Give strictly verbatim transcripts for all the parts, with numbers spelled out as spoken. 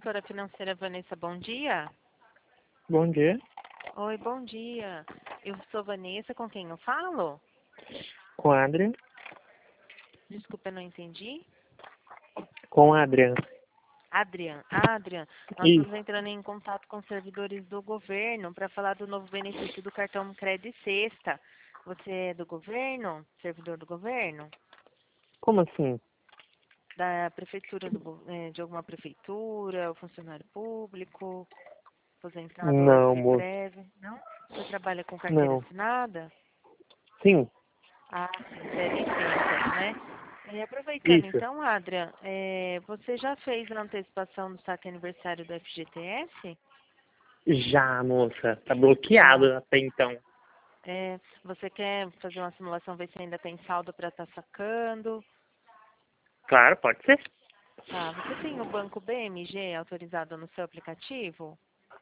gestora financeira Vanessa, bom dia. Bom dia. Oi, bom dia. Eu sou Vanessa, com quem eu falo? Com a Adrian. Desculpa, eu não entendi. Com a Adrian. Adrian, Adrian, nós Isso. estamos entrando em contato com servidores do governo para falar do novo benefício do cartão Crédito Sexta. Você é do governo? Servidor do governo? Como assim? Da prefeitura, do, go- eh, de alguma prefeitura, funcionário público, aposentado ou Não, moço. seguro-greve? Não? Você trabalha com carteira Não. assinada? Sim. Ah, sim, C L T, então, né? E aproveitando, Isso. então, Adria, é, você já fez a antecipação do saque aniversário do F G T S? Já, moça. Tá Já. bloqueado até então. É, você quer fazer uma simulação, ver se ainda tem saldo para estar sacando? Claro, pode ser. Tá, você tem o banco B M G autorizado no seu aplicativo?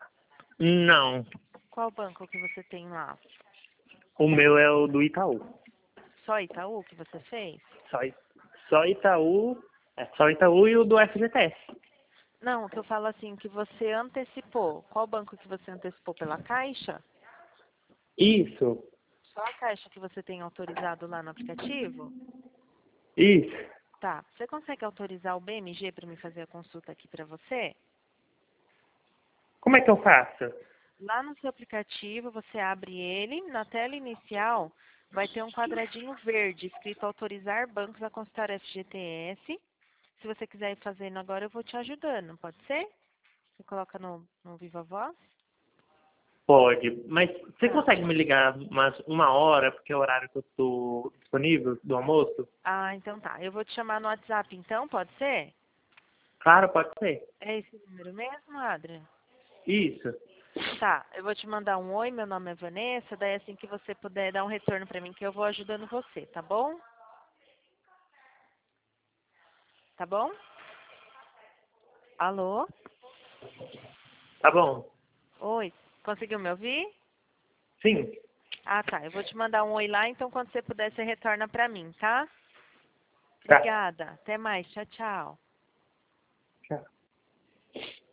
Não. Qual banco que você tem lá? O meu é o do Itaú. Só Itaú que você fez? Só, I- só Itaú. É só Itaú e o do F G T S. Não, o que eu falo assim, que você antecipou. Qual banco que você antecipou? Pela Caixa? Isso. Só a Caixa que você tem autorizado lá no aplicativo? Isso. Tá. Você consegue autorizar o B M G para me fazer a consulta aqui para você? Como é que eu faço? Lá no seu aplicativo, você abre ele, na tela inicial vai ter um quadradinho verde escrito autorizar bancos a consultar F G T S. Se você quiser ir fazendo agora, eu vou te ajudando, pode ser? Você coloca no, no Viva Voz? Pode. Mas você Tá. consegue me ligar umas uma hora, porque é o horário que eu tô disponível do almoço? Ah, então tá. Eu vou te chamar no WhatsApp então, pode ser? Claro, pode ser. É esse número mesmo, Adria? Isso. Tá, eu vou te mandar um oi, meu nome é Vanessa, daí assim que você puder dar um retorno pra mim que eu vou ajudando você, tá bom? Tá bom? Alô? Tá bom. Oi, conseguiu me ouvir? Sim. Ah, tá, eu vou te mandar um oi lá, então quando você puder você retorna pra mim, tá? Tá. Obrigada, até mais, tchau, tchau. Tchau.